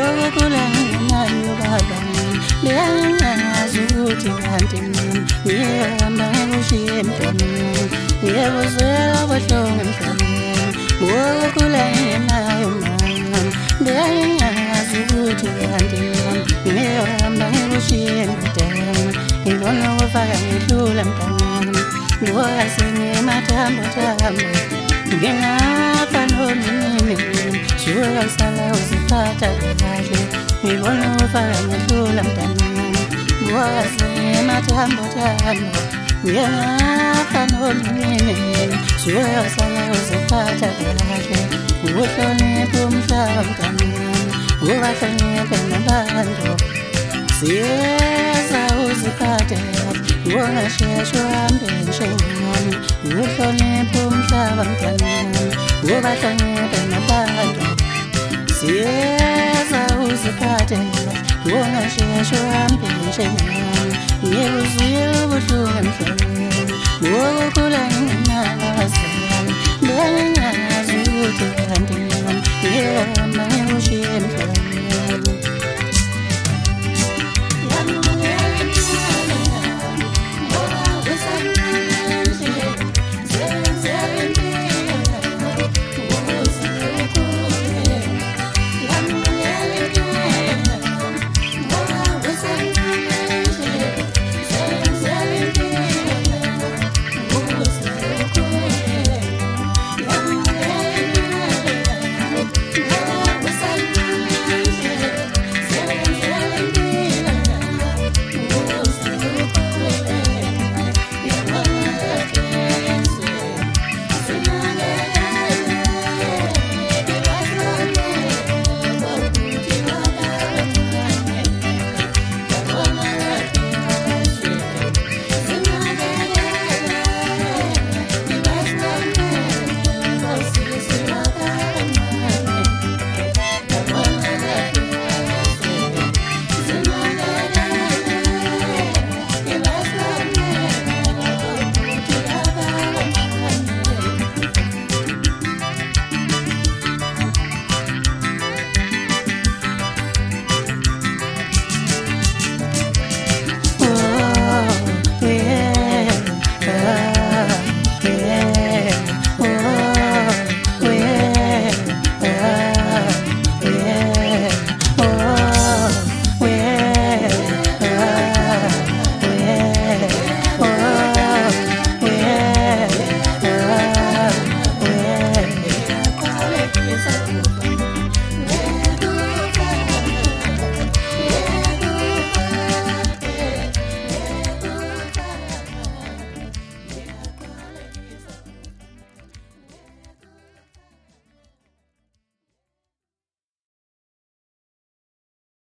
ngokukhula nginayo baba beyangazi ukuthi kanti ngihamba ngikushiye emhlabeni ngiyakuzwela ubuhlungu emhlabeni ngokukhula nginayo mama beyangazi ukuthi kanti ngihamba ngikushiye emhlabeni ngibona ukufaka ngihlula mntanami ngoba sengimathambo ngingafa nomini shuwasala uziphatha kahle ngibona ukufaka ngihlula mntanami ngoba sengimathambo ngingafa nomini shuwasala uziphatha kahle ukuhlonipha umhlaba mntanami ubahloniphe nabantu siyeza uziphathe ungasheshe uhambe nshingani uhloniphe umhlaba mntanami ubahloniphe nabantu siyeza uziphathe ungasheshe uhambe nshingani ngikuzwile ubuhlungu emhlabeni ngokukhula nginazana bengazi ukuthi kanti ngihamba ngikushiye emhlabeni